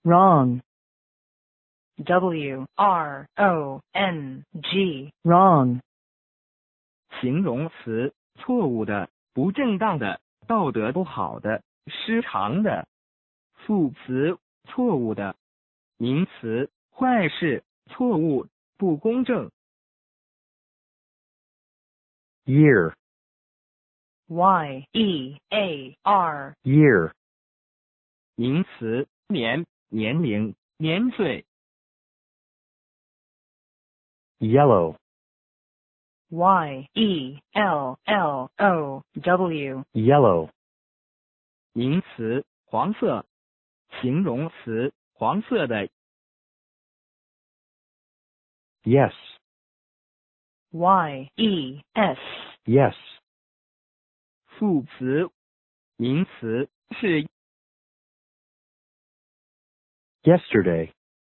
wrong, W-R-O-N-G, wrong, 形容词，错误的、不正当的、道德不好的、失常的。副词，错误的。名词，坏事、错误、不公正。 year, Y-E-A-R, year, 名词，年、年龄、年岁。 yellow, Y-E-L-L-O-W, yellow, 名词，黄色。形容词，黄色的。 yes, Y-E-S, yes, 副词，名词，是。 yesterday,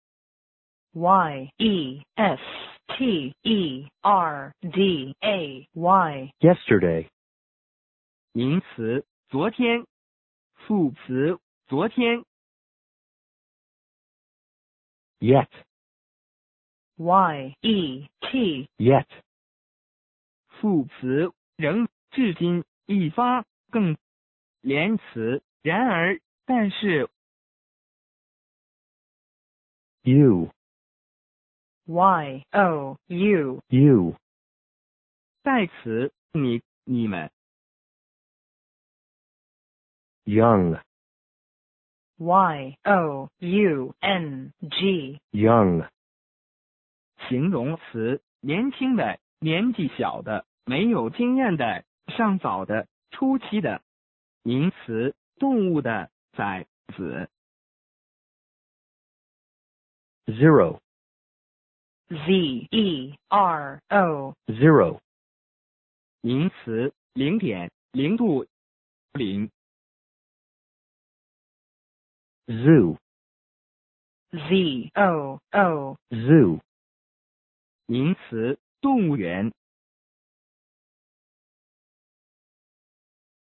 Y-E-S-T-E-R-D-A-Y, yesterday, 名词，昨天。副词，昨天。 yet, Y-E-T, yet, 副词，仍、至今、一发、更。连词，然而、但是。 you, Y-O-U, you, 代词，你、你们。 young, Y-O-U-N-G, young, 形容词，年轻的、年纪小的、没有经验的、尚早的、初期的。名词，动物的崽子。 zero, Z-E-R-O, zero, 名词，零点、零度、零。 zoo, Z-O-O, zoo, 名词，动物园。